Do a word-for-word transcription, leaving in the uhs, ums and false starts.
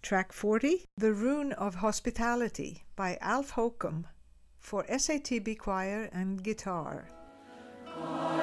Track forty, The Rune of Hospitality by Alf Hokum for S A T B choir and guitar.